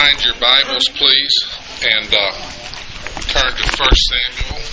find your Bibles, please, and turn to 1 Samuel.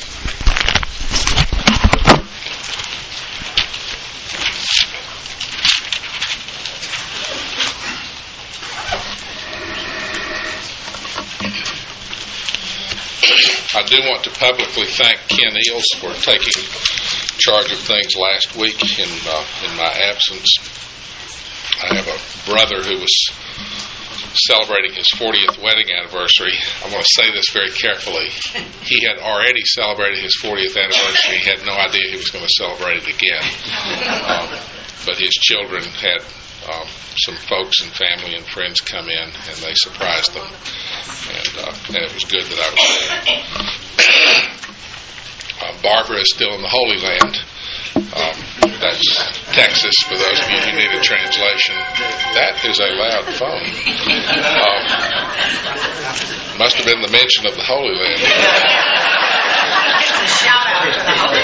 I do want to publicly thank Ken Eels for taking charge of things last week in my absence. I have a brother who was celebrating his 40th wedding anniversary. I want to say this very carefully. He had already celebrated his 40th anniversary. He had no idea he was going to celebrate it again. But his children had some folks and family and friends come in, and they surprised them. And it was good that I was there. Barbara is still in the Holy Land. That's Texas, for those of you who need a translation. That is a loud phone. Must have been the mention of the Holy Land. It's a shout out to the Holy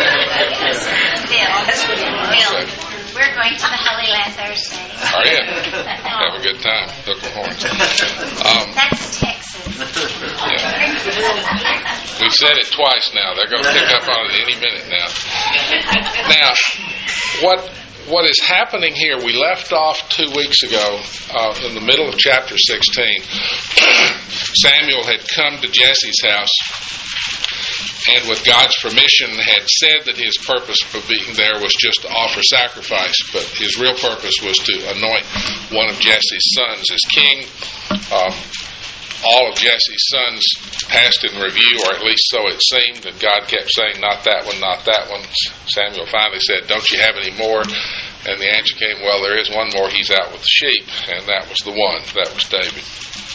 Land. We're going to the Holy Land Thursday. Are you? Have a good time. Hook 'em horns. That's Texas. Yeah. We've said it twice now. They're going to pick up on it any minute now. Now, what is happening here, we left off 2 weeks ago in the middle of chapter 16. Samuel had come to Jesse's house and with God's permission had said that his purpose for being there was just to offer sacrifice, but his real purpose was to anoint one of Jesse's sons as king. All of Jesse's sons passed in review, or at least so it seemed, and God kept saying, not that one, not that one. Samuel finally said, don't you have any more? And the answer came, well, there is one more. He's out with the sheep, and that was the one. That was David.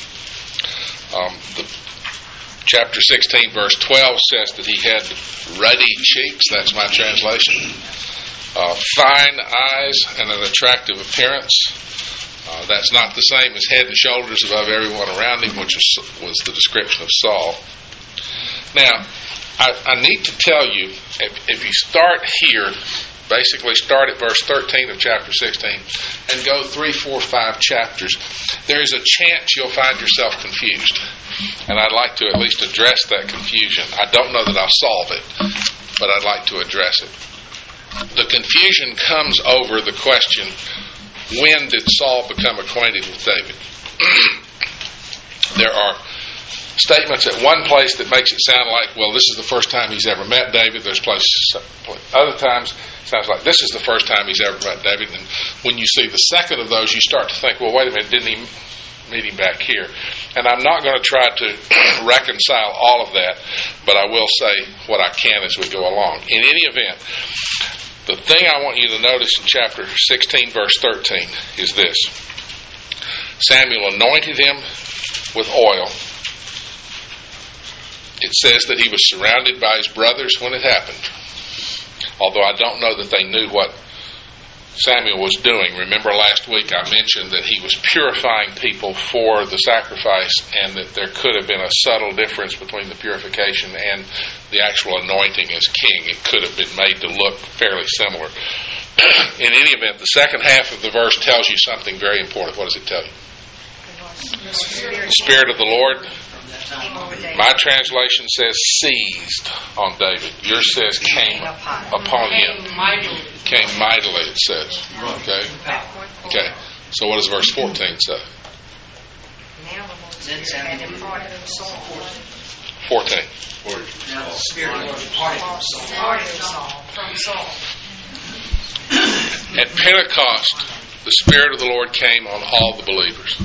Chapter 16, verse 12 says that he had ruddy cheeks. That's my translation. Fine eyes and an attractive appearance. That's not the same as head and shoulders above everyone around him, which was the description of Saul. Now, I need to tell you, if you start here, basically start at verse 13 of chapter 16 and go 3, 4, 5 chapters, there's a chance you'll find yourself confused. And I'd like to at least address that confusion. I don't know that I'll solve it, but I'd like to address it. The confusion comes over the question, when did Saul become acquainted with David? There are statements at one place that makes it sound like, well, this is the first time he's ever met David. There's places, other times it sounds like this is the first time he's ever met David. And when you see the second of those, you start to think, well, wait a minute, didn't he meet him back here? And I'm not going to try to reconcile all of that, but I will say what I can as we go along. In any event, the thing I want you to notice in chapter 16, verse 13 is this. Samuel anointed him with oil. It says that he was surrounded by his brothers when it happened. Although I don't know that they knew what Samuel was doing. Remember last week I mentioned that he was purifying people for the sacrifice, and that there could have been a subtle difference between the purification and the actual anointing as king. It could have been made to look fairly similar. In any event, the second half of the verse tells you something very important. What does it tell you? The Spirit of the Lord. My translation says seized on David. Yours says came upon him. Came mightily, it says. Okay. So what does verse 14 say? 14. At Pentecost, the Spirit of the Lord came on all the believers.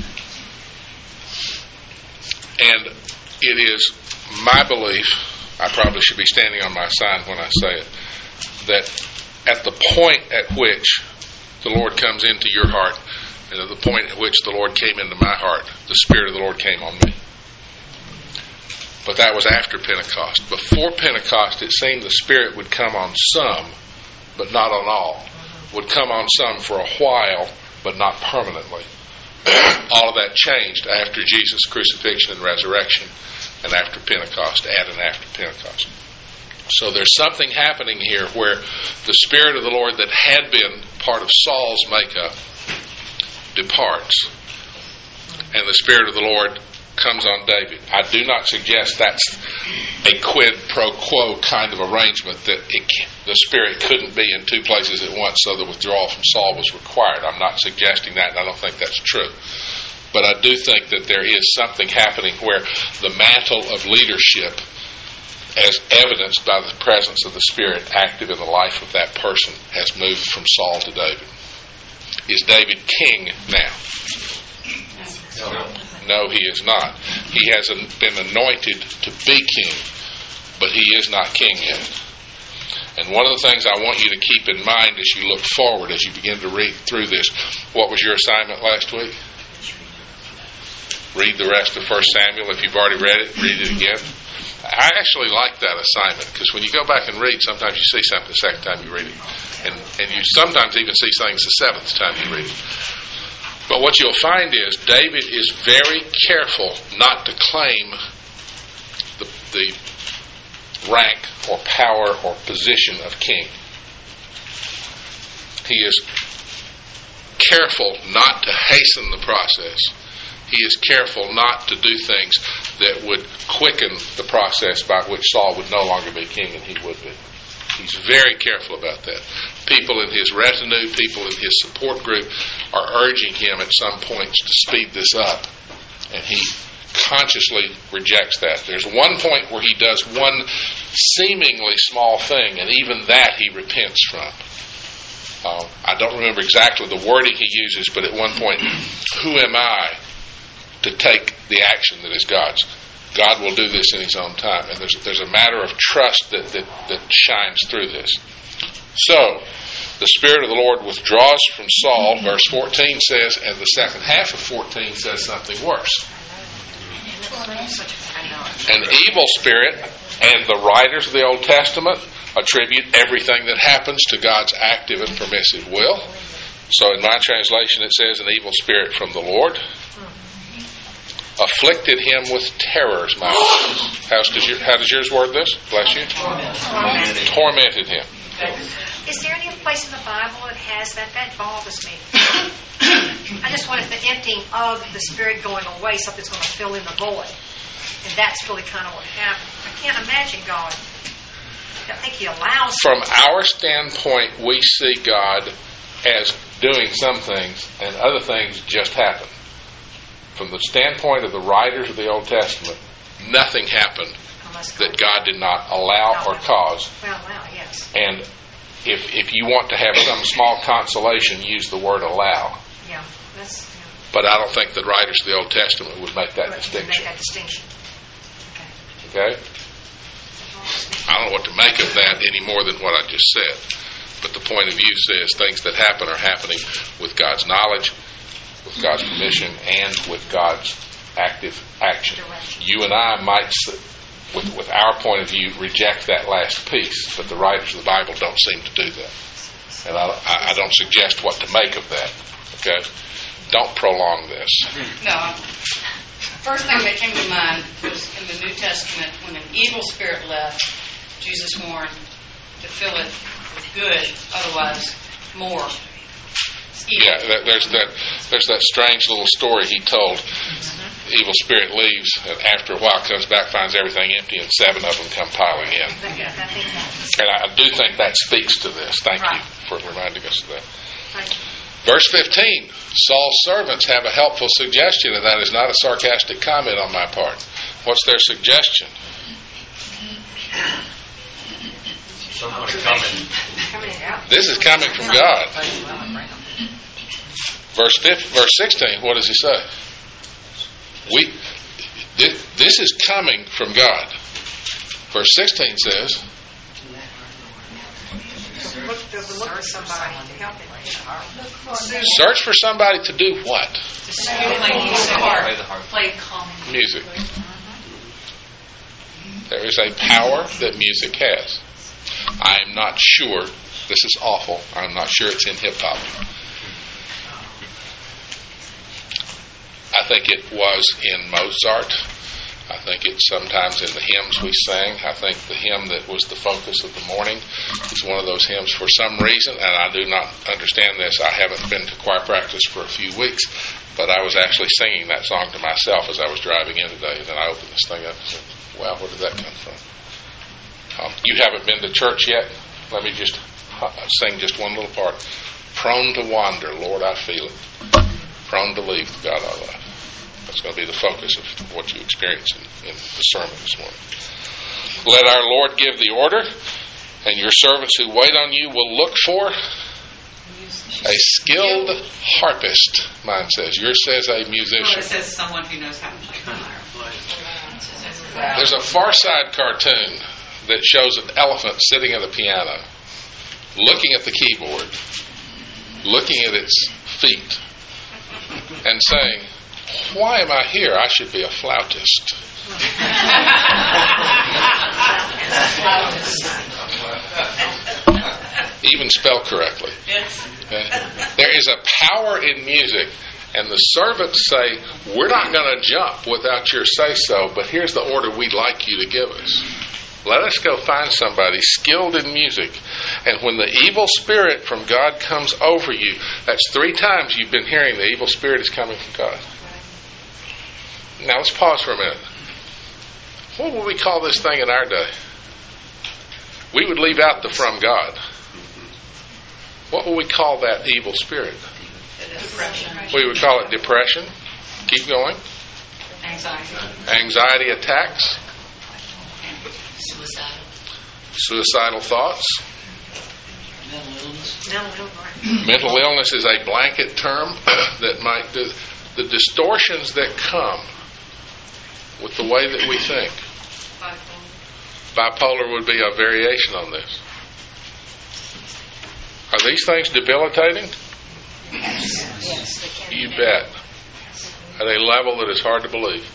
And it is my belief, I probably should be standing on my sign when I say it, that at the point at which the Lord comes into your heart, and at the point at which the Lord came into my heart, the Spirit of the Lord came on me. But that was after Pentecost. Before Pentecost, it seemed the Spirit would come on some, but not on all. Would come on some for a while, but not permanently. All of that changed after Jesus' crucifixion and resurrection, and after Pentecost, at and after Pentecost. So there's something happening here where the Spirit of the Lord that had been part of Saul's makeup departs, and the Spirit of the Lord comes on David. I do not suggest that's a quid pro quo kind of arrangement, that the Spirit couldn't be in two places at once, so the withdrawal from Saul was required. I'm not suggesting that, and I don't think that's true. But I do think that there is something happening where the mantle of leadership, as evidenced by the presence of the Spirit active in the life of that person, has moved from Saul to David. Is David king now? No, he is not. He has been anointed to be king, but he is not king yet. And one of the things I want you to keep in mind as you look forward, as you begin to read through this, what was your assignment last week? Read the rest of 1 Samuel. If you've already read it, read it again. I actually like that assignment, because when you go back and read, sometimes you see something the second time you read it. And you sometimes even see things the seventh time you read it. But what you'll find is David is very careful not to claim the rank or power or position of king. He is careful not to hasten the process. He is careful not to do things that would quicken the process by which Saul would no longer be king and he would be. He's very careful about that. People in his retinue, people in his support group are urging him at some points to speed this up, and he consciously rejects that. There's one point where he does one seemingly small thing, and even that he repents from. I don't remember exactly the wording he uses, but at one point, who am I to take the action that is God's? God will do this in His own time. And there's a matter of trust that shines through this. So, the Spirit of the Lord withdraws from Saul. Verse 14 says, and the second half of 14 says something worse. An evil spirit, and the writers of the Old Testament attribute everything that happens to God's active and permissive will. So in my translation it says, an evil spirit from the Lord afflicted him with terrors. How does yours word this? Bless you. Tormented him. Is there any place in the Bible that has that? That bothers me. I just wanted the emptying of the Spirit going away, something's going to fill in the void. And that's really kind of what happened. I can't imagine God. I think He allows. From our standpoint, we see God as doing some things, and other things just happen. From the standpoint of the writers of the Old Testament, nothing happened that God did not allow or cause. Well, yes. And if you want to have some small consolation, use the word allow. Yeah, But I don't think the writers of the Old Testament would make that distinction. Okay? I don't know what to make of that any more than what I just said. But the point of view says things that happen are happening with God's knowledge, with God's permission, and with God's active action. You and I might, with our point of view, reject that last piece, but the writers of the Bible don't seem to do that. And I don't suggest what to make of that. Okay? Don't prolong this. No. First thing that came to mind was in the New Testament, when an evil spirit left, Jesus warned to fill it with good, otherwise more. Yeah, there's that strange little story he told. Evil spirit leaves, and after a while comes back, finds everything empty, and 7 of them come piling in. And I do think that speaks to this. Thank you for reminding us of that. Verse 15, Saul's servants have a helpful suggestion, and that is not a sarcastic comment on my part. What's their suggestion? This is coming from God. Verse 16, what does he say? This is coming from God. Verse 16 says, search for somebody to do what? Play calm music. There is a power that music has. I am not sure, this is awful, I'm not sure it's in hip-hop. I think it was in Mozart. I think it's sometimes in the hymns we sang. I think the hymn that was the focus of the morning is one of those hymns for some reason, and I do not understand this. I haven't been to choir practice for a few weeks, But I was actually singing that song to myself as I was driving in today. And then I opened this thing up and said, wow, where did that come from? You haven't been to church yet? Let me just sing just one little part. Prone to wander, Lord, I feel it. Prone to leave the God I love. That's going to be the focus of what you experience in the sermon this morning. Let our Lord give the order, and your servants who wait on you will look for a skilled harpist, mine says. Yours says a musician. Well, it says someone who knows how to play the lyre. There's a Far Side cartoon that shows an elephant sitting at a piano, looking at the keyboard, looking at its feet, and saying, why am I here? I should be a flautist. Even spelled correctly. Okay? There is a power in music, and the servants say, we're not going to jump without your say-so, but here's the order we'd like you to give us. Let us go find somebody skilled in music. And when the evil spirit from God comes over you, that's 3 times you've been hearing the evil spirit is coming from God. Now let's pause for a minute. What would we call this thing in our day? We would leave out the from God. What would we call that evil spirit? Depression. We would call it depression. Keep going. Anxiety attacks. Suicidal thoughts. Mental illness is a blanket term that might do the distortions that come with the way that we think. Bipolar would be a variation on this. Are these things debilitating? Yes. You bet. At a level that is hard to believe.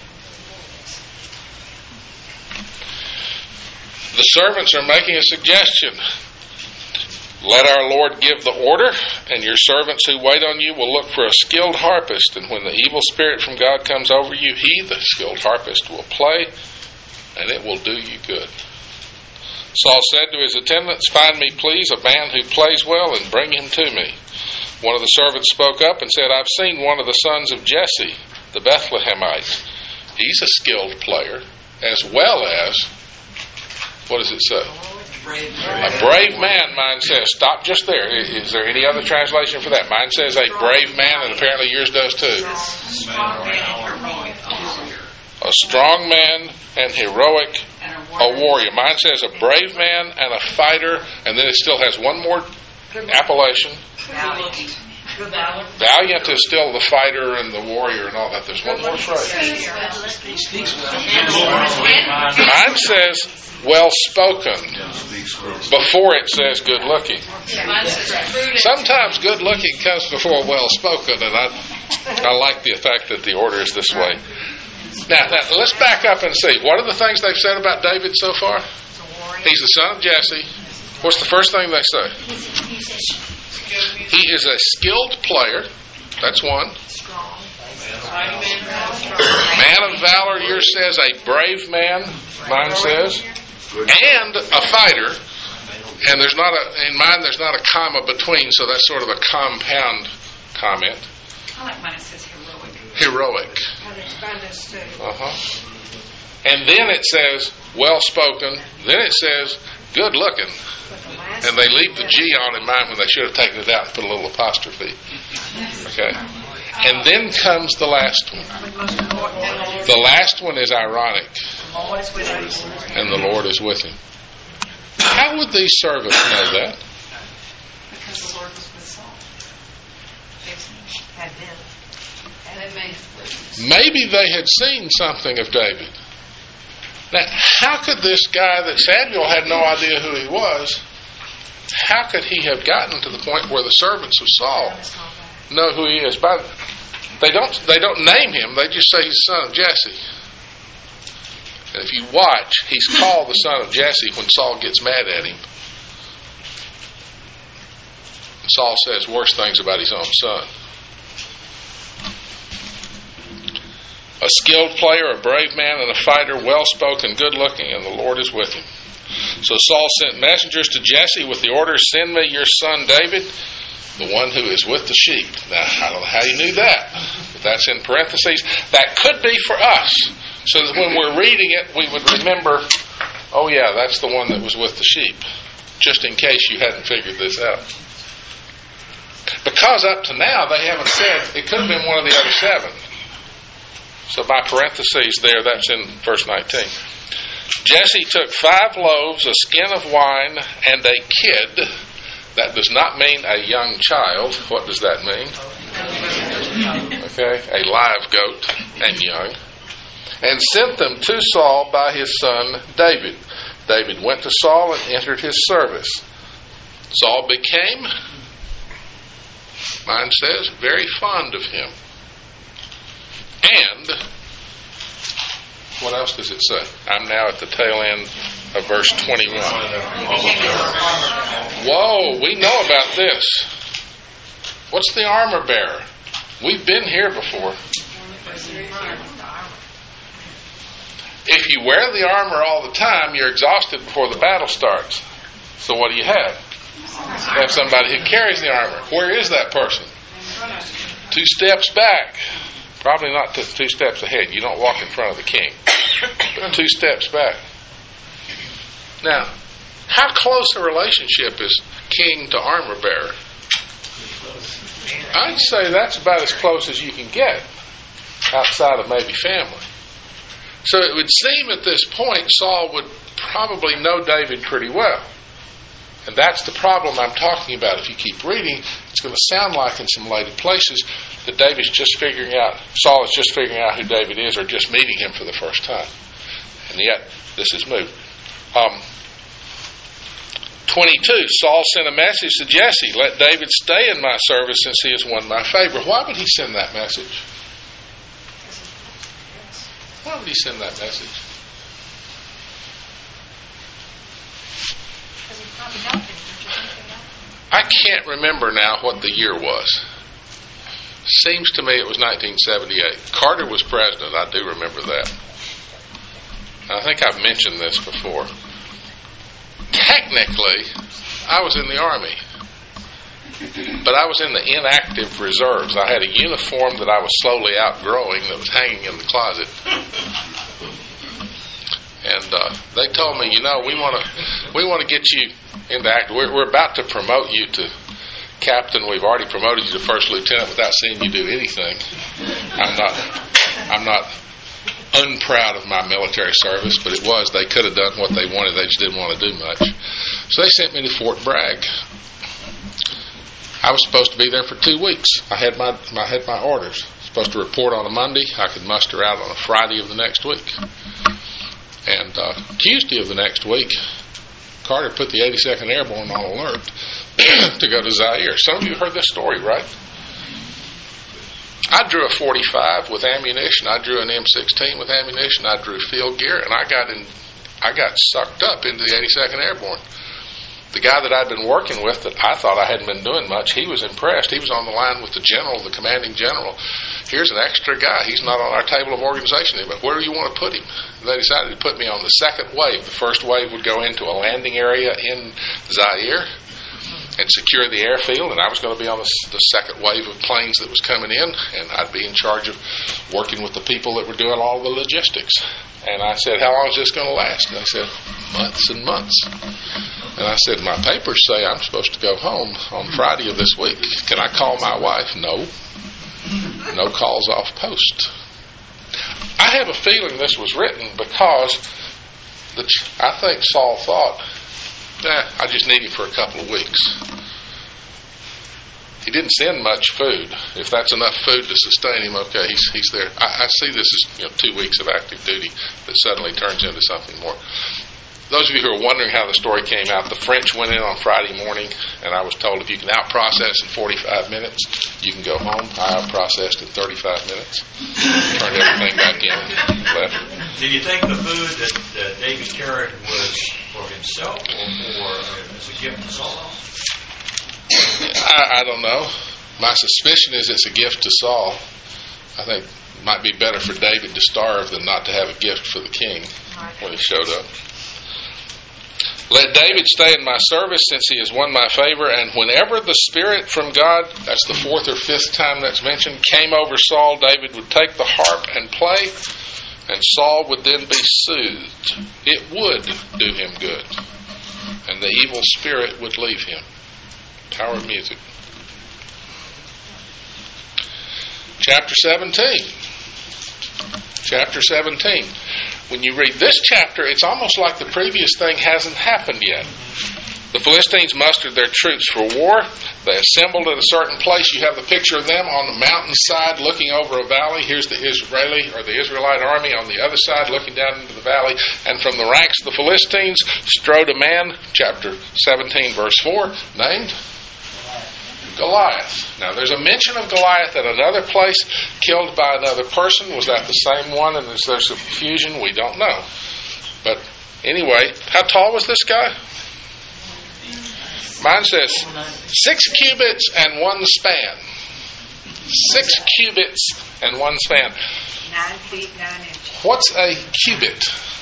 The servants are making a suggestion. Let our Lord give the order, and your servants who wait on you will look for a skilled harpist, and when the evil spirit from God comes over you, he, the skilled harpist, will play, and it will do you good. Saul said to his attendants, find me, please, a man who plays well, and bring him to me. One of the servants spoke up and said, I've seen one of the sons of Jesse, the Bethlehemite. He's a skilled player, as well as, what does it say? A brave man, mine says. Stop just there. Is there any other translation for that? Mine says a brave man, and apparently yours does too. A strong man and heroic, a warrior. Mine says a brave man and a fighter, and then it still has one more appellation. Valiant is still the fighter and the warrior and all that. There's one more phrase. Mine says well spoken before it says good looking. Sometimes good looking comes before well spoken, and I like the fact that the order is this way. Now let's back up and see. What are the things they've said about David so far? He's the son of Jesse. What's the first thing they say? He is a skilled player. That's one. Man of valor, yours says a brave man. Mine says. And a fighter. And there's not in mine there's not a comma between, so that's sort of a compound comment. I like mine, it says heroic. Heroic. And then it says well spoken. Then it says good looking. And they leave the G on in mine when they should have taken it out and put a little apostrophe. Okay. And then comes the last one. The last one is ironic. And the Lord is with him. How would these servants know that? Because the Lord was with Saul. Maybe they had seen something of David. Now, how could this guy that Samuel had no idea who he was, how could he have gotten to the point where the servants of Saul know who he is? They don't name him. They just say he's the son of Jesse. And if you watch, he's called the son of Jesse when Saul gets mad at him. And Saul says worse things about his own son. A skilled player, a brave man, and a fighter, well-spoken, good-looking, and the Lord is with him. So Saul sent messengers to Jesse with the order, send me your son David. The one who is with the sheep. Now, I don't know how you knew that, but that's in parentheses. That could be for us, so that when we're reading it, we would remember, oh yeah, that's the one that was with the sheep, just in case you hadn't figured this out. Because up to now, they haven't said, it could have been one of the other 7. So by parentheses there, that's in verse 19. Jesse took 5 loaves, a skin of wine, and a kid. That does not mean a young child. What does that mean? Okay, a live goat and young. And sent them to Saul by his son David. David went to Saul and entered his service. Saul became, mine says, very fond of him. And, what else does it say? I'm now at the tail end of verse 21. Whoa, we know about this. What's the armor bearer? We've been here before. If you wear the armor all the time, you're exhausted before the battle starts. So what do you have? You have somebody who carries the armor. Where is that person? 2 steps back. Probably not 2 steps ahead. You don't walk in front of the king. But 2 steps back. Now, how close a relationship is king to armor bearer? I'd say that's about as close as you can get outside of maybe family. So it would seem at this point Saul would probably know David pretty well. And that's the problem I'm talking about. If you keep reading, it's going to sound like in some later places that David's just figuring out, Saul is just figuring out who David is or just meeting him for the first time. And yet, this is moved. 22, Saul sent a message to Jesse, let David stay in my service since he has won my favor. Why would he send that message? Why would he send that message? I can't remember now what the year was. Seems to me it was 1978. Carter was president. I do remember that. I think I've mentioned this before. Technically, I was in the Army, but I was in the inactive reserves. I had a uniform that I was slowly outgrowing that was hanging in the closet. And they told me, we want to get you into active. We're about to promote you to captain. We've already promoted you to first lieutenant without seeing you do anything. I'm not unproud of my military service, but they could have done what they wanted. They just didn't want to do much. So they sent me to Fort Bragg. I was supposed to be there for 2 weeks. I had my orders. Supposed to report on a Monday. I could muster out on a Friday of the next week. And Tuesday of the next week, Carter put the 82nd Airborne on alert to go to Zaire. Some of you heard this story, right? I drew a .45 with ammunition. I drew an M16 with ammunition. I drew field gear, and I got sucked up into the 82nd Airborne. The guy that I'd been working with that I thought I hadn't been doing much, he was impressed. He was on the line with the general, the commanding general. Here's an extra guy. He's not on our table of organization, but where do you want to put him? They decided to put me on the second wave. The first wave would go into a landing area in Zaire and secure the airfield, and I was going to be on the second wave of planes that was coming in, and I'd be in charge of working with the people that were doing all the logistics. And I said, how long is this going to last? And they said, months and months. And I said, my papers say I'm supposed to go home on Friday of this week. Can I call my wife? No. No calls off post. I have a feeling this was written because I think Saul thought, I just need him for a couple of weeks. He didn't send much food. If that's enough food to sustain him, okay, he's there. I see this as 2 weeks of active duty that suddenly turns into something more. Those of you who are wondering how the story came out, the French went in on Friday morning, and I was told if you can out-process in 45 minutes, you can go home. I out-processed in 35 minutes. Turned everything back in and left. Do you think the food that David carried was for himself or as a gift to Saul? I don't know. My suspicion is it's a gift to Saul. I think it might be better for David to starve than not to have a gift for the king when he showed up. Let David stay in my service, since he has won my favor. And whenever the Spirit from God, that's the fourth or fifth time that's mentioned, came over Saul, David would take the harp and play, and Saul would then be soothed. It would do him good, and the evil spirit would leave him. Power of music. Chapter 17. Chapter 17. When you read this chapter, it's almost like the previous thing hasn't happened yet. The Philistines mustered their troops for war. They assembled at a certain place. You have the picture of them on the mountainside looking over a valley. Here's the Israelite army on the other side looking down into the valley. And from the ranks of the Philistines strode a man, chapter 17, verse 4, named Goliath. Now, there's a mention of Goliath at another place, killed by another person. Was that the same one? And is there some confusion? We don't know. But anyway, how tall was this guy? Mine says 6 cubits and 1 span. 6 cubits and 1 span. 9 feet, 9 inches. What's a cubit?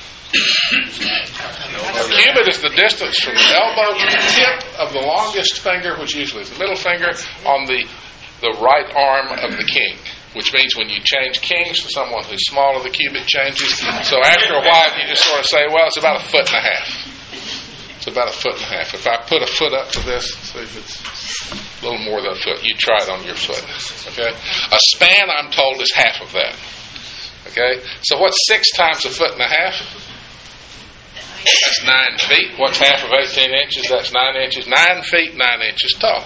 A cubit is the distance from the elbow to the tip of the longest finger, which usually is the middle finger, on the right arm of the king. Which means when you change kings to someone who's smaller, the cubit changes. So after a while, you just sort of say, well, it's about 1.5 feet. It's about 1.5 feet. If I put a foot up to this, see if it's a little more than a foot. You try it on your foot. Okay? A span, I'm told, is half of that. Okay? So what's 6 times 1.5 feet? That's 9 feet. What's half of 18 inches? That's 9 inches. 9 feet, 9 inches tall.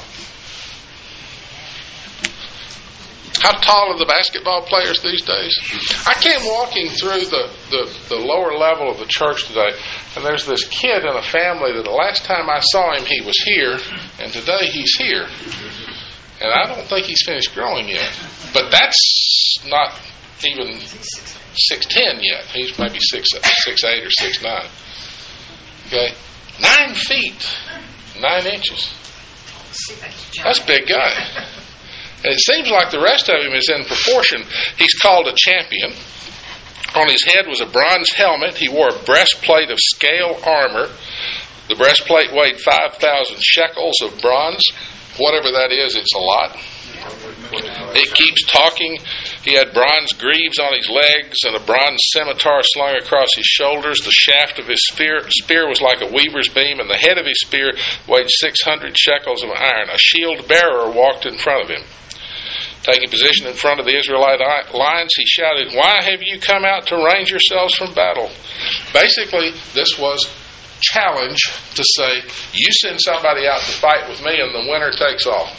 How tall are the basketball players these days? I came walking through the lower level of the church today, and there's this kid in a family that the last time I saw him, he was here, and today he's here. And I don't think he's finished growing yet. But that's not even 6'10" yet. He's maybe 6'8" or 6'9". Okay? 9 feet, 9 inches. That's a big guy. And it seems like the rest of him is in proportion. He's called a champion. On his head was a bronze helmet. He wore a breastplate of scale armor. The breastplate weighed 5,000 shekels of bronze. Whatever that is, it's a lot. It keeps talking. He had bronze greaves on his legs and a bronze scimitar slung across his shoulders. The shaft of his spear was like a weaver's beam, and the head of his spear weighed 600 shekels of iron. A shield bearer walked in front of him. Taking position in front of the Israelite lines, he shouted, "Why have you come out to range yourselves from battle?" Basically, this was challenge to say, you send somebody out to fight with me and the winner takes all.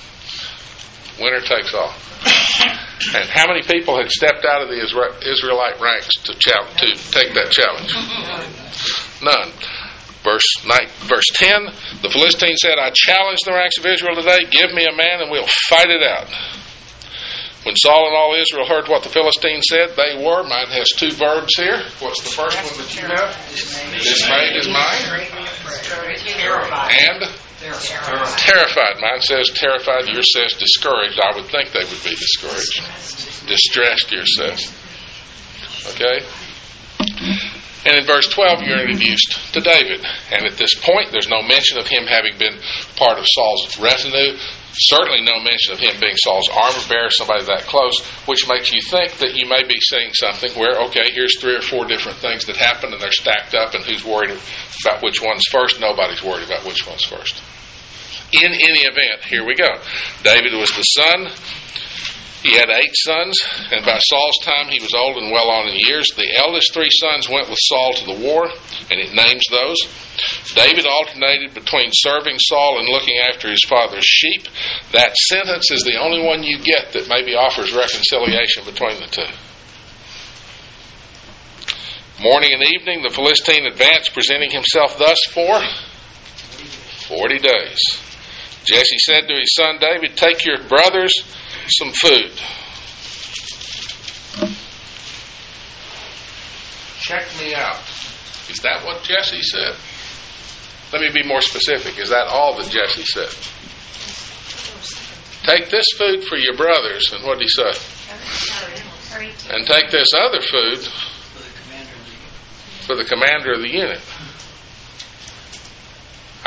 Winner takes all. And how many people had stepped out of the Israelite ranks to take that challenge? None. Verse 10, the Philistine said, "I challenge the ranks of Israel today. Give me a man and we'll fight it out." When Saul and all Israel heard what the Philistine said, they were, mine has 2 verbs here. What's the first one that you have? Dismayed is mine. And terrified. Mine says terrified. Yours says discouraged. I would think they would be discouraged. Distressed, yours says. Okay? And in verse 12, you're introduced to David. And at this point, there's no mention of him having been part of Saul's retinue. Certainly no mention of him being Saul's armor bearer, somebody that close, which makes you think that you may be seeing something where, okay, here's 3 or 4 different things that happen and they're stacked up, and who's worried about which one's first? Nobody's worried about which one's first. In any event, here we go. David was the son. He had 8 sons, and by Saul's time he was old and well on in years. The eldest 3 sons went with Saul to the war, and it names those. David alternated between serving Saul and looking after his father's sheep. That sentence is the only one you get that maybe offers reconciliation between the 2. Morning and evening, the Philistine advanced, presenting himself thus for 40 days. Jesse said to his son David, "Take your brothers some food." Check me out. Is that what Jesse said? Let me be more specific. Is that all that Jesse said? Take this food for your brothers, and what did he say? And take this other food for the commander of the unit.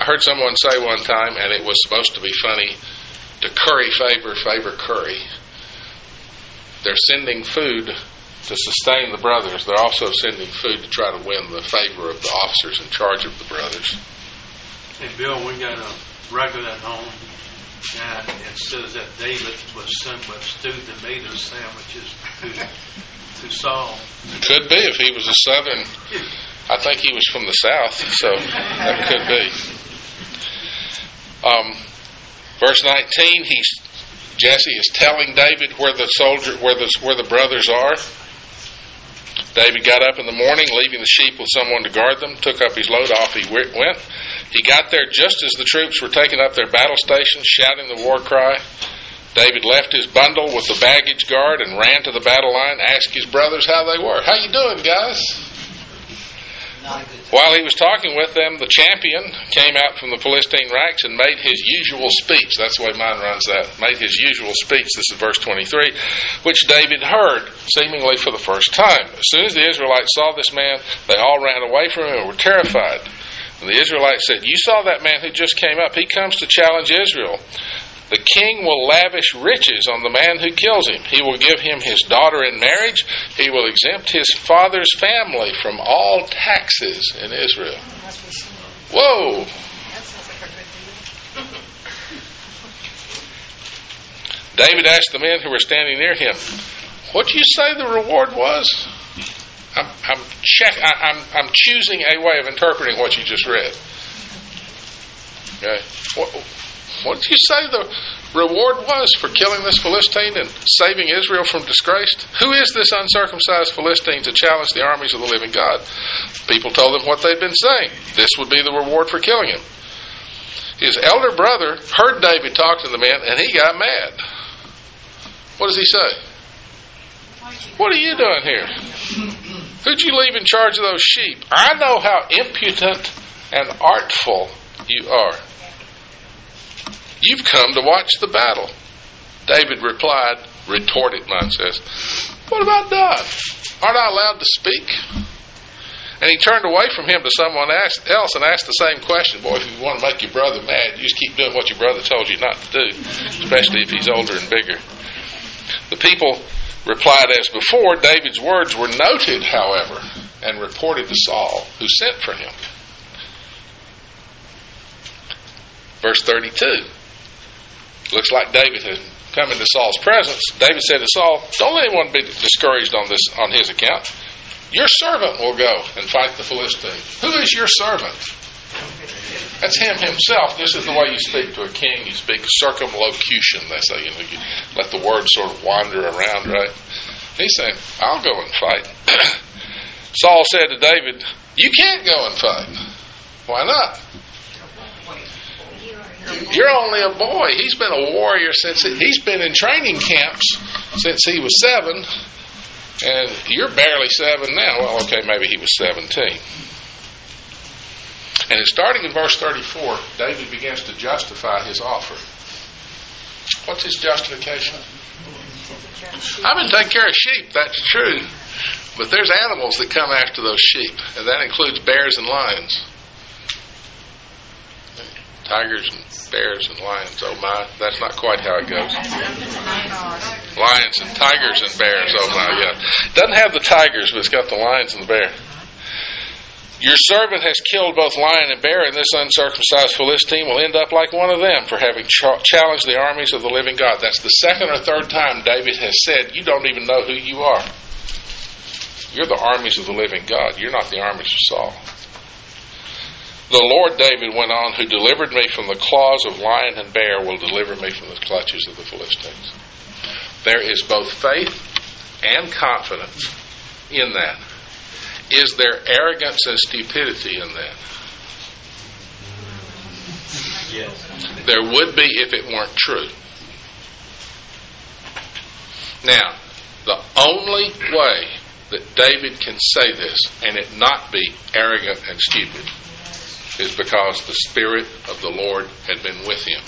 I heard someone say one time, and it was supposed to be funny, to curry favor, favor curry. They're sending food to sustain the brothers. They're also sending food to try to win the favor of the officers in charge of the brothers. Hey, Bill, we got a record at home, and it says that David was sent with stewed tomato sandwiches to Saul. Could be if he was a southern. I think he was from the south, so that could be. Verse 19, Jesse is telling David where the brothers are. David got up in the morning, leaving the sheep with someone to guard them, took up his load, off he went. He got there just as the troops were taking up their battle stations, shouting the war cry. David left his bundle with the baggage guard and ran to the battle line, asked his brothers how they were. How you doing, guys? While he was talking with them, the champion came out from the Philistine ranks and made his usual speech. That's the way mine runs that. Made his usual speech, this is verse 23, which David heard, seemingly for the first time. As soon as the Israelites saw this man, they all ran away from him and were terrified. And the Israelites said, "You saw that man who just came up. He comes to challenge Israel. The king will lavish riches on the man who kills him. He will give him his daughter in marriage. He will exempt his father's family from all taxes in Israel." Whoa! That sounds like a good deal. David asked the men who were standing near him, "What did you say the reward was?" I'm choosing a way of interpreting what you just read. Okay. What did you say the reward was for killing this Philistine and saving Israel from disgrace? Who is this uncircumcised Philistine to challenge the armies of the living God? People told him what they'd been saying. This would be the reward for killing him. His elder brother heard David talk to the men, and he got mad. What does he say? "What are you doing here? Who'd you leave in charge of those sheep? I know how impudent and artful you are. You've come to watch the battle." David replied, retorted, mine says, "What about done? Aren't I allowed to speak?" And he turned away from him to someone else and asked the same question. Boy, if you want to make your brother mad, you just keep doing what your brother told you not to do, especially if he's older and bigger. The people replied as before. David's words were noted, however, and reported to Saul, who sent for him. Verse 32. Looks like David had come into Saul's presence. David said to Saul, "Don't let anyone be discouraged on his account. Your servant will go and fight the Philistine." Who is your servant? That's him himself. This is the way you speak to a king. You speak circumlocution, they say. You let the words sort of wander around, right? He's saying, "I'll go and fight." Saul said to David, "You can't go and fight." "Why not?" "You're only a boy." He's been a warrior he's been in training camps since he was 7, and you're barely 7 now. Well, okay, maybe he was 17. And starting in verse 34, David begins to justify his offer. What's his justification? "I've been taking care of sheep, that's true, but there's animals that come after those sheep, and that includes bears and lions." Tigers and bears and lions, oh my, that's not quite how it goes. Lions and tigers and bears, oh my, yeah. It doesn't have the tigers, but it's got the lions and the bear. "Your servant has killed both lion and bear, and this uncircumcised Philistine will end up like one of them for having challenged the armies of the living God." That's the second or third time David has said, "You don't even know who you are. You're the armies of the living God. You're not the armies of Saul." "The Lord," David went on, "who delivered me from the claws of lion and bear will deliver me from the clutches of the Philistines." There is both faith and confidence in that. Is there arrogance and stupidity in that? Yes. There would be if it weren't true. Now, the only way that David can say this and it not be arrogant and stupid is because the Spirit of the Lord had been with him.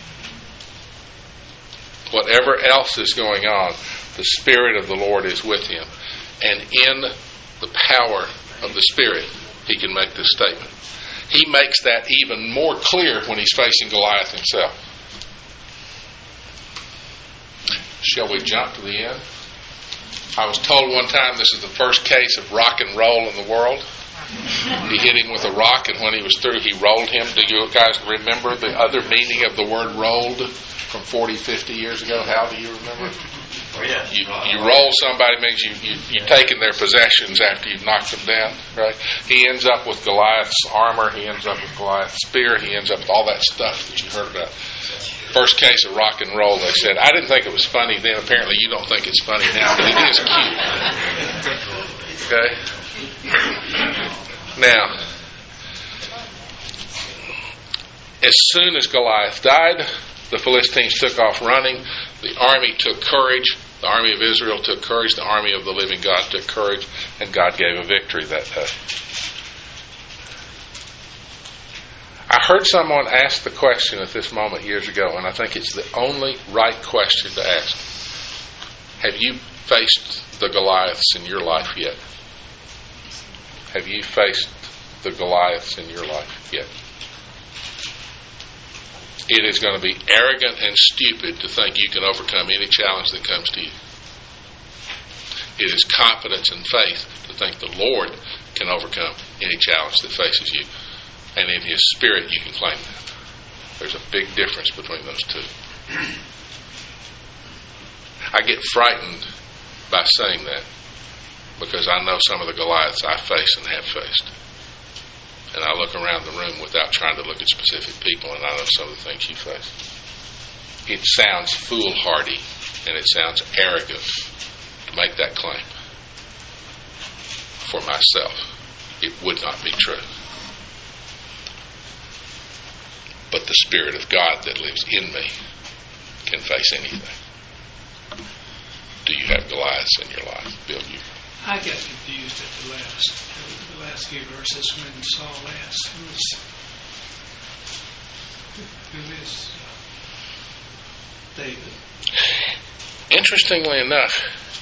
Whatever else is going on, the Spirit of the Lord is with him. And in the power of the Spirit, he can make this statement. he makes that even more clear when he's facing Goliath himself. Shall we jump to the end? I was told one time this is the first case of rock and roll in the world. He hit him with a rock, and when he was through, he rolled him. Do you guys remember the other meaning of the word rolled from 40, 50 years ago? How do you remember? Oh, yeah. You roll somebody means you've taken their possessions after you've knocked them down, right? He ends up with Goliath's armor. He ends up with Goliath's spear. He ends up with all that stuff that you heard about. First case of rock and roll, they said. I didn't think it was funny then. Apparently you don't think it's funny now, but it is cute. Okay? Now, as soon as Goliath died, the Philistines took off running. The army took courage. The army of Israel took courage. The army of the living God took courage. And God gave a victory that day. I heard someone ask the question at this moment years ago, and I think it's the only right question to ask. Have you faced the Goliaths in your life yet? Have you faced the Goliaths in your life yet? It is going to be arrogant and stupid to think you can overcome any challenge that comes to you. It is confidence and faith to think the Lord can overcome any challenge that faces you. And in His Spirit you can claim that. There's a big difference between those two. I get frightened by saying that because I know some of the Goliaths I face and have faced. And I look around the room without trying to look at specific people, and I know some of the things you face. It sounds foolhardy and it sounds arrogant to make that claim. For myself, it would not be true. But the Spirit of God that lives in me can face anything. Do you have Goliaths in your life? Bill, you? I got confused at the last few verses when Saul asked, who is David? Interestingly enough,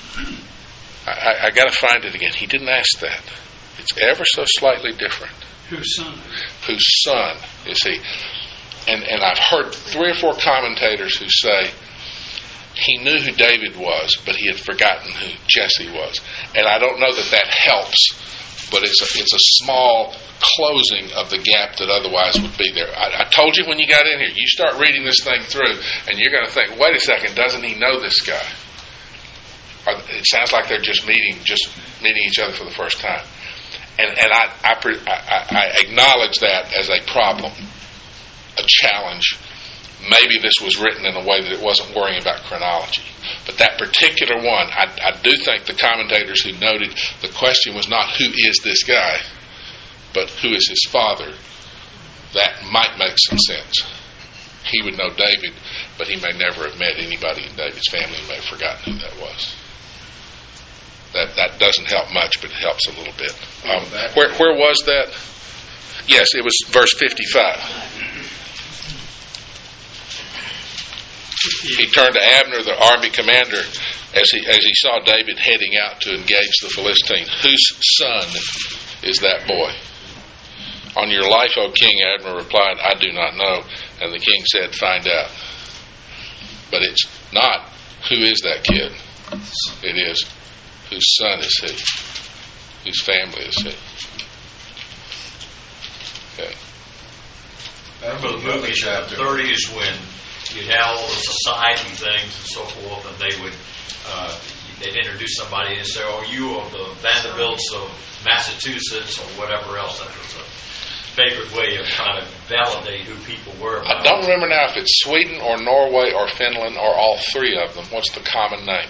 I got to find it again. He didn't ask that. It's ever so slightly different. Whose son? Whose son is he? And I've heard 3 or 4 commentators who say he knew who David was, but he had forgotten who Jesse was. And I don't know that helps, but it's a small closing of the gap that otherwise would be there. I told you when you got in here, you start reading this thing through, and you're going to think, wait a second, doesn't he know this guy? It sounds like they're just meeting each other for the first time. And I acknowledge that as a problem, a challenge. Maybe this was written in a way that it wasn't worrying about chronology. But that particular one, I do think the commentators who noted the question was not who is this guy, but who is his father. That might make some sense. He would know David, but he may never have met anybody in David's family. He may have forgotten who that was. That doesn't help much, but it helps a little bit. Where was that? Yes, it was verse 55. He turned to Abner, the army commander, as he saw David heading out to engage the Philistine. Whose son is that boy? On your life, O king, Abner replied, I do not know. And the king said, find out. But it's not, who is that kid? It is, whose son is he? Whose family is he? Okay. I remember the movies in the 30s when you'd have all the society things and so forth, and they'd introduce somebody and say, oh, you are the Vanderbilts of Massachusetts or whatever else. That was a favorite way of trying to validate who people were. I don't remember now if it's Sweden or Norway or Finland or all 3 of them. What's the common name?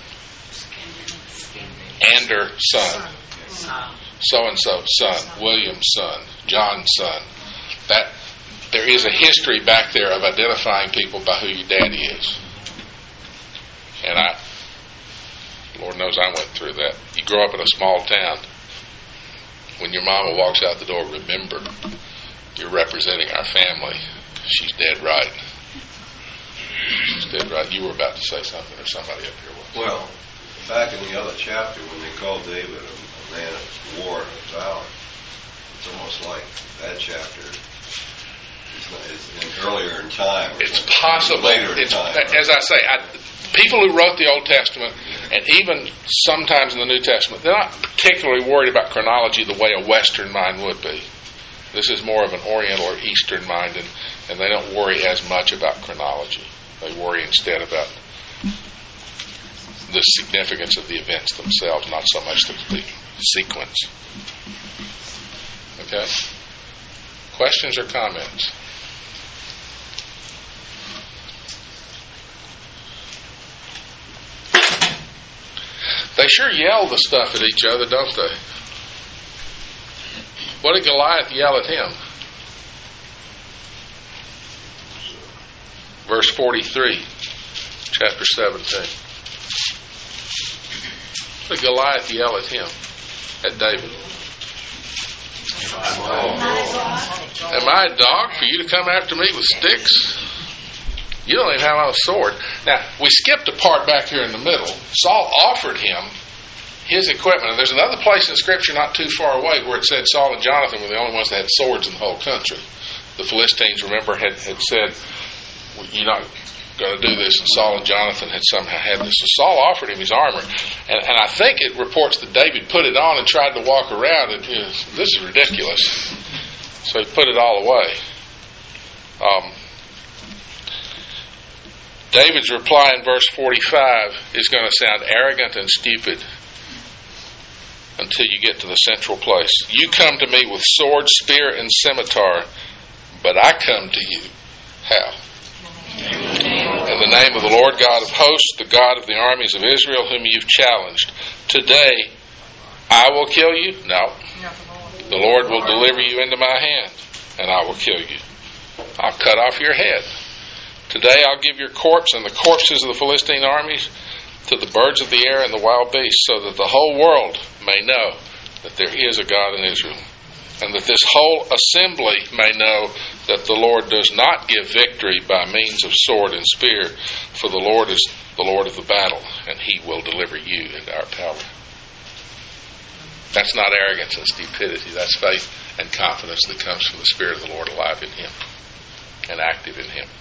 Anderson. So-and-so son. William's son. John's son. There is a history back there of identifying people by who your daddy is. And Lord knows I went through that. You grow up in a small town. When your mama walks out the door, remember, you're representing our family. She's dead right. She's dead right. You were about to say something, or somebody up here was. Well, back in the other chapter, when they called David a man of war and valor, It's almost like that chapter is earlier in time. It's possible. Later in It's, time. as I say, people who wrote the Old Testament, and even sometimes in the New Testament, they're not particularly worried about chronology the way a Western mind would be. This is more of an Oriental or Eastern mind, and they don't worry as much about chronology. They worry instead about the significance of the events themselves, not so much the sequence. Okay? Questions or comments? They sure yell the stuff at each other, don't they? What did Goliath yell at him? Verse 43, chapter 17. What did Goliath yell at him? At David? Am I a dog for you to come after me with sticks? You don't even have a sword. Now, we skipped a part back here in the middle. Saul offered him his equipment. And there's another place in Scripture not too far away where it said Saul and Jonathan were the only ones that had swords in the whole country. The Philistines, remember, had said, you're not going to do this, and Saul and Jonathan had somehow had this. So Saul offered him his armor, and I think it reports that David put it on and tried to walk around, and this is ridiculous. So he put it all away. David's reply in verse 45 is going to sound arrogant and stupid until you get to the central place. You come to me with sword, spear, and scimitar, but I come to you. How? In the name of the Lord God of hosts, the God of the armies of Israel, whom you've challenged. Today, I will kill you? No. The Lord will deliver you into my hand, and I will kill you. I'll cut off your head. Today I'll give your corpse and the corpses of the Philistine armies to the birds of the air and the wild beasts, so that the whole world may know that there is a God in Israel, and that this whole assembly may know that the Lord does not give victory by means of sword and spear, for the Lord is the Lord of the battle, and He will deliver you into our power. That's not arrogance and stupidity. That's faith and confidence that comes from the Spirit of the Lord alive in Him and active in Him.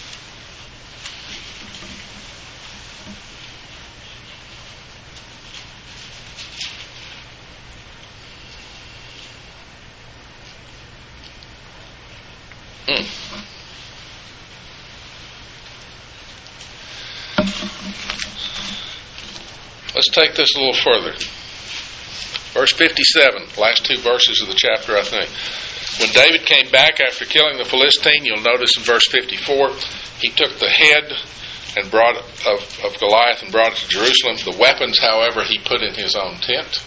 Let's take this a little further. Verse 57, last two verses of the chapter, I think. When David came back after killing the Philistine, you'll notice in verse 54, he took the head and brought of Goliath and brought it to Jerusalem. The weapons, however, he put in his own tent.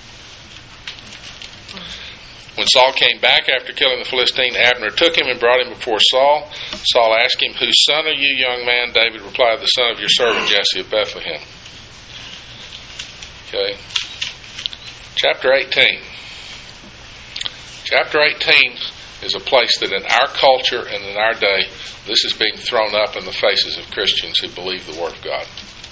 When Saul came back after killing the Philistine, Abner took him and brought him before Saul. Saul asked him, "Whose son are you, young man?" David replied, "The son of your servant Jesse of Bethlehem." Okay. Chapter 18. Chapter 18 is a place that in our culture and in our day, this is being thrown up in the faces of Christians who believe the Word of God.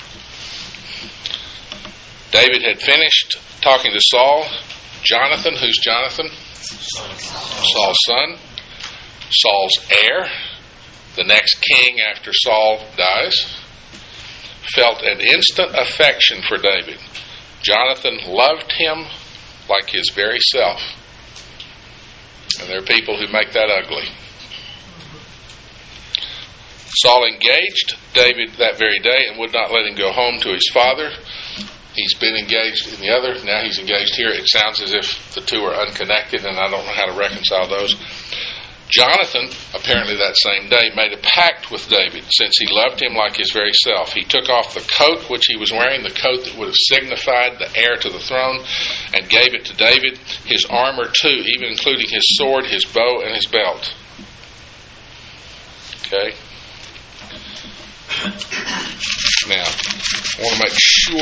David had finished talking to Saul. Jonathan, who's Jonathan? Saul's son. Saul's heir, the next king after Saul dies, felt an instant affection for David. Jonathan loved him like his very self. And there are people who make that ugly. Saul engaged David that very day and would not let him go home to his father. He's been engaged in the other. Now he's engaged here. It sounds as if the two are unconnected, and I don't know how to reconcile those. Jonathan, apparently that same day, made a pact with David since he loved him like his very self. He took off the coat which he was wearing, the coat that would have signified the heir to the throne, and gave it to David, his armor too, even including his sword, his bow, and his belt. Okay? Now, I want to make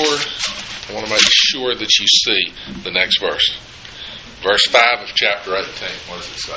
sure that you see the next verse. Verse 5 of chapter 18. What does it say?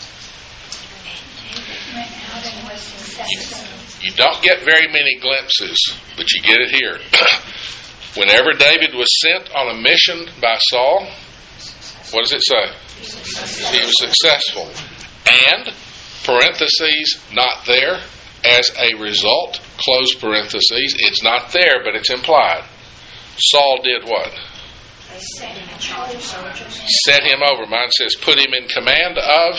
You don't get very many glimpses, but you get it here. Whenever David was sent on a mission by Saul, What does it say? He was successful. And, parentheses, not there, as a result, close parentheses, it's not there, but it's implied. Saul did what? They set him in charge of soldiers. Set him over. Mine says put him in command of.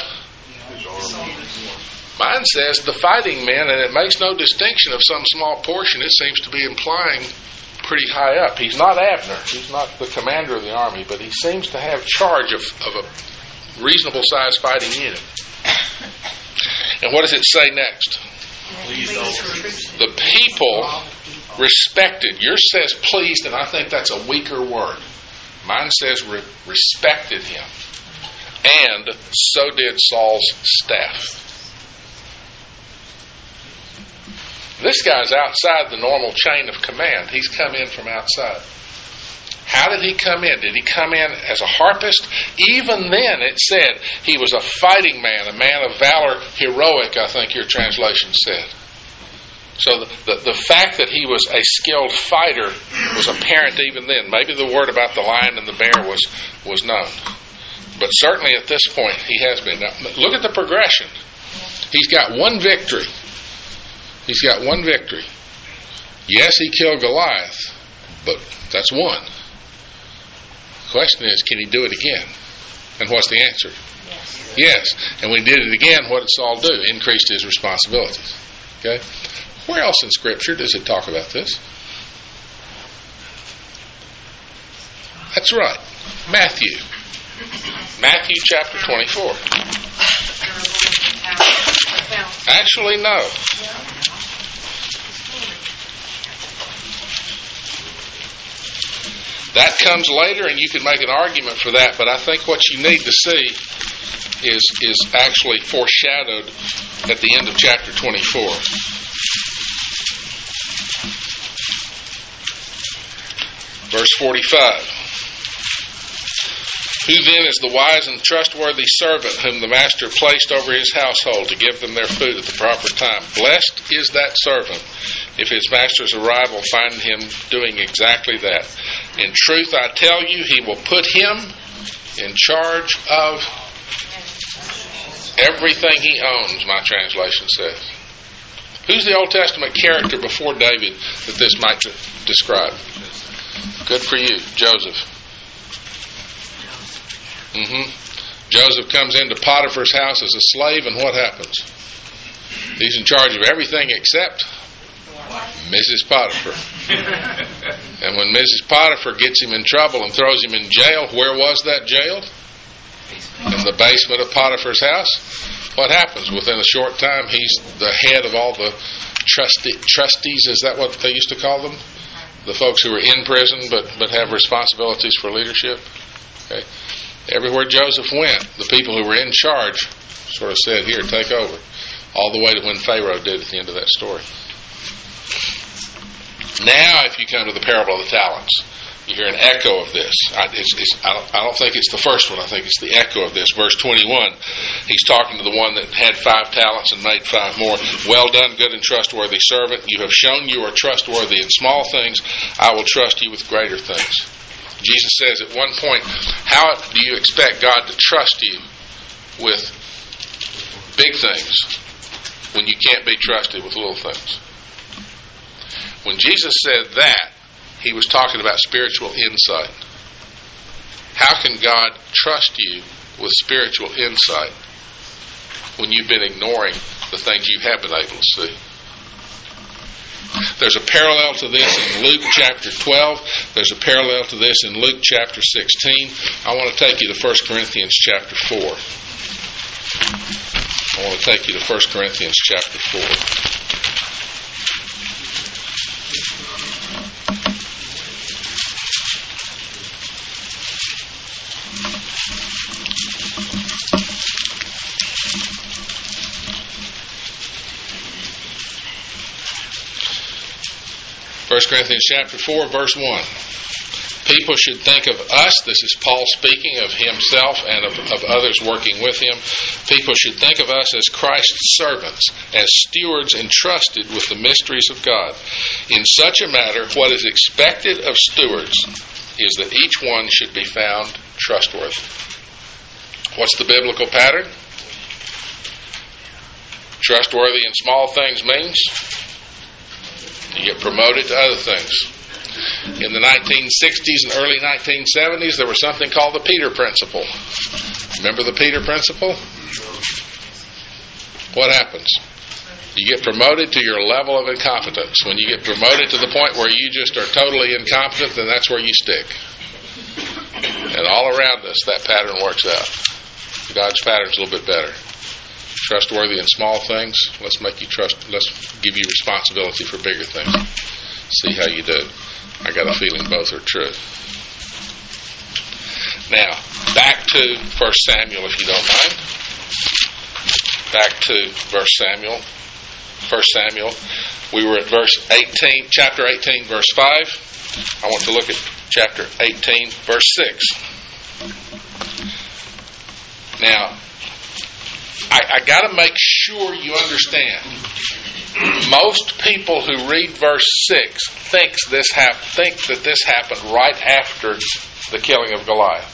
Mine says the fighting men, and it makes no distinction of some small portion. It seems to be implying pretty high up. He's not Abner. He's not the commander of the army, but he seems to have charge of a reasonable sized fighting unit. And what does it say next? The people respected. Yours says pleased, and I think that's a weaker word. Mine says respected him. And so did Saul's staff. This guy's outside the normal chain of command. He's come in from outside. How did he come in? Did he come in as a harpist? Even then it said he was a fighting man, a man of valor, heroic, I think your translation said. So the fact that he was a skilled fighter was apparent even then. Maybe the word about the lion and the bear was known. But certainly at this point he has been. Now, look at the progression. He's got one victory. He's got one victory. Yes, he killed Goliath, but that's one. The question is, can he do it again? And what's the answer? Yes. And when he did it again, what did Saul do? Increased his responsibilities. Okay? Where else in Scripture does it talk about this? That's right. Matthew. Matthew chapter 24. Actually, no. That comes later, and you can make an argument for that, but I think what you need to see is actually foreshadowed at the end of chapter 24. Verse 45. Who then is the wise and trustworthy servant whom the master placed over his household to give them their food at the proper time? Blessed is that servant if his master's arrival find him doing exactly that. In truth, I tell you, he will put him in charge of everything he owns, my translation says. Who's the Old Testament character before David that this might describe? Good for you, Joseph. Joseph comes into Potiphar's house as a slave, and what happens? He's in charge of everything except Mrs. Potiphar. And when Mrs. Potiphar gets him in trouble and throws him in jail, where was that jailed? In the basement of Potiphar's house. What happens? Within a short time, he's the head of all the trustees. Is that what they used to call them? The folks who are in prison but have responsibilities for leadership. Okay. Everywhere Joseph went, the people who were in charge sort of said, here, take over. All the way to when Pharaoh did at the end of that story. Now, if you come to the parable of the talents, you hear an echo of this. I don't think it's the first one. I think it's the echo of this. Verse 21, he's talking to the one that had 5 talents and made 5 more. Well done, good and trustworthy servant. You have shown you are trustworthy in small things. I will trust you with greater things. Jesus says at one point, how do you expect God to trust you with big things when you can't be trusted with little things? When Jesus said that, he was talking about spiritual insight. How can God trust you with spiritual insight when you've been ignoring the things you have been able to see? There's a parallel to this in Luke chapter 12. There's a parallel to this in Luke chapter 16. I want to take you to 1 Corinthians chapter 4. I want to take you to 1 Corinthians chapter 4. 1 Corinthians chapter 4, verse 1. People should think of us, this is Paul speaking of himself and of others working with him. People should think of us as Christ's servants, as stewards entrusted with the mysteries of God. In such a matter, what is expected of stewards is that each one should be found trustworthy. What's the biblical pattern? Trustworthy in small things means you get promoted to other things. In the 1960s and early 1970s, there was something called the Peter Principle. Remember the Peter Principle? What happens? You get promoted to your level of incompetence. When you get promoted to the point where you just are totally incompetent, then that's where you stick. And all around us, that pattern works out. God's pattern's a little bit better. Trustworthy in small things. Let's give you responsibility for bigger things. See how you do. I got a feeling both are true. Now, back to 1 Samuel, if you don't mind. Back to 1 Samuel. 1 Samuel. We were at chapter 18, verse 5. I want to look at chapter 18, verse 6. Now, I got to make sure you understand. Most people who read verse 6 think that this happened right after the killing of Goliath.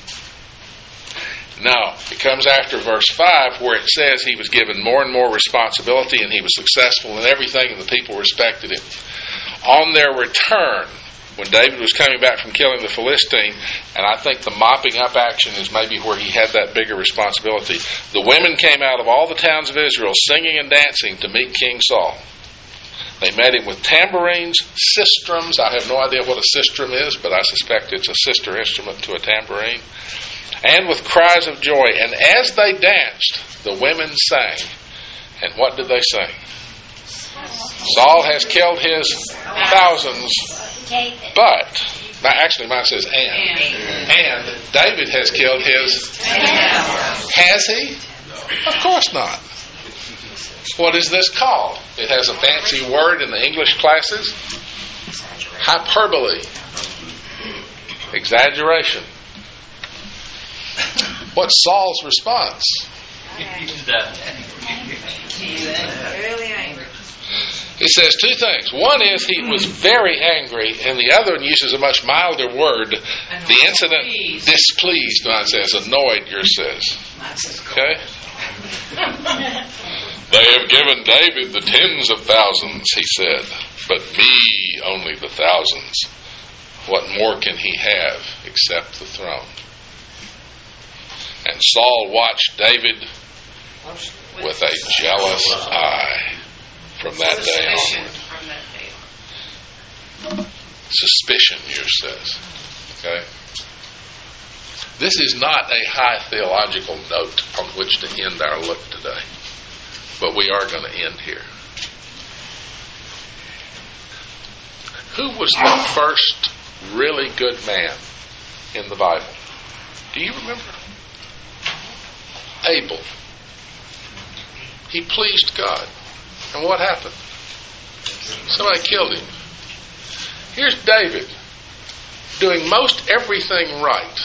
No, it comes after verse 5 where it says he was given more and more responsibility and he was successful in everything and the people respected him. On their return, when David was coming back from killing the Philistine, and I think the mopping up action is maybe where he had that bigger responsibility, the women came out of all the towns of Israel singing and dancing to meet King Saul. They met him with tambourines, sistrums. I have no idea what a sistrum is, but I suspect it's a sister instrument to a tambourine. And with cries of joy. And as they danced, the women sang. And what did they sing? Saul has killed his thousands, but, now actually mine says and David has killed his. Has he? Of course not. What is this called? It has a fancy word in the English classes. Hyperbole. Exaggeration. What's Saul's response? Really angry. It says two things. One is he was very angry, and the other one uses a much milder word. The incident displeased, mine says. Annoyed, yours says. Okay? They have given David the tens of thousands, he said, but me only the thousands. What more can he have except the throne? And Saul watched David with a jealous eye from that day onward. Suspicion, yours says. Okay? This is not a high theological note on which to end our look today. But we are going to end here. Who was the first really good man in the Bible? Do you remember? Abel. He pleased God. And what happened? Somebody killed him. Here's David doing most everything right.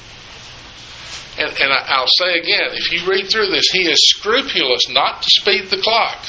And I'll say again, if you read through this, he is scrupulous not to speed the clock.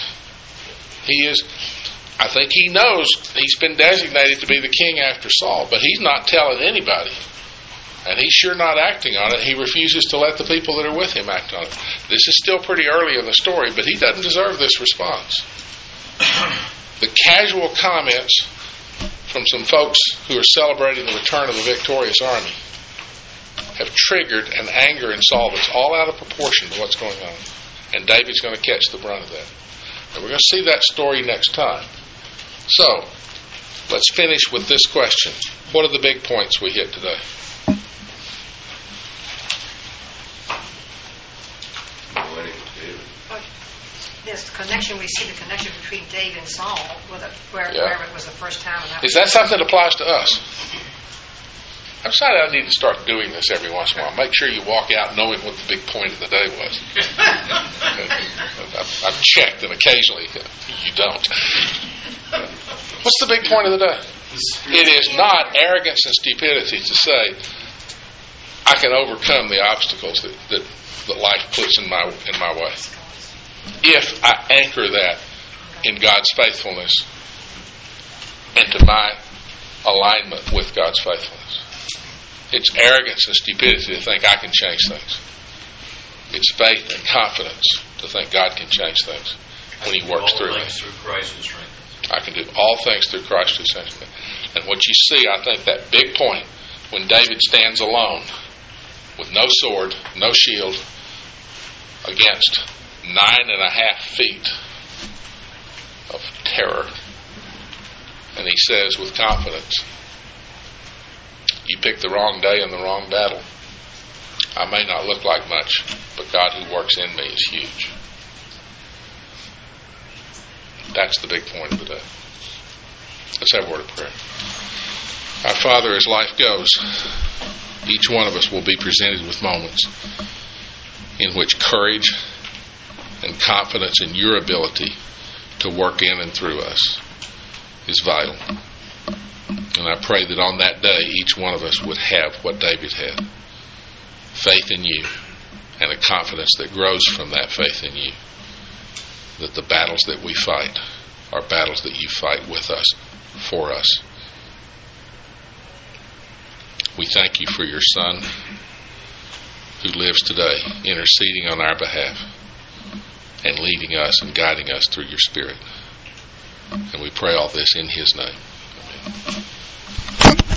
I think he knows he's been designated to be the king after Saul, but he's not telling anybody. And he's sure not acting on it. He refuses to let the people that are with him act on it. This is still pretty early in the story, but he doesn't deserve this response. The casual comments from some folks who are celebrating the return of the victorious army have triggered an anger in Saul that's all out of proportion to what's going on. And David's going to catch the brunt of that. And we're going to see that story next time. So, let's finish with this question. What are the big points we hit today? There's the connection, we see the connection between David and Saul, wherever it was the first time. And is that something that applies to us? I've decided I need to start doing this every once in a while. Make sure you walk out knowing what the big point of the day was. I've checked, and occasionally you don't. What's the big point of the day? It is not arrogance and stupidity to say, I can overcome the obstacles that life puts in my way, if I anchor that in God's faithfulness and to my alignment with God's faithfulness. It's arrogance and stupidity to think I can change things. It's faith and confidence to think God can change things when He works through me. Through Christ who strengthens. I can do all things through Christ who strengthens me. And what you see, I think that big point, when David stands alone with no sword, no shield, against 9.5 feet of terror, and he says with confidence, you picked the wrong day and the wrong battle. I may not look like much, but God who works in me is huge. That's the big point of the day. Let's have a word of prayer. Our Father, as life goes, each one of us will be presented with moments in which courage and confidence in your ability to work in and through us is vital. And I pray that on that day, each one of us would have what David had. Faith in you and a confidence that grows from that faith in you. That the battles that we fight are battles that you fight with us, for us. We thank you for your Son who lives today, interceding on our behalf and leading us and guiding us through your Spirit. And we pray all this in His name. Amen.